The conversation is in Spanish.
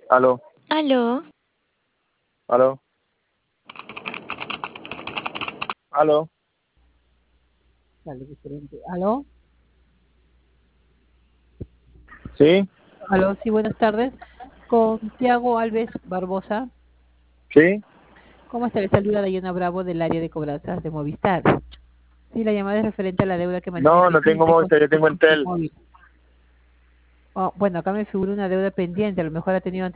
Aló, Aló, aló, aló. Dale, diferente. ¿Aló? ¿Sí? ¿Aló? Sí, buenas tardes. Con Tiago Alves Barbosa. ¿Sí? ¿Cómo está? Le saluda Dayana Bravo del área de cobranzas de Movistar. Sí, la llamada es referente a la deuda que mantiene No, no tengo pendiente con Movistar, yo tengo su Entel. móvil. Oh, bueno, acá me figura una deuda pendiente, a lo mejor ha tenido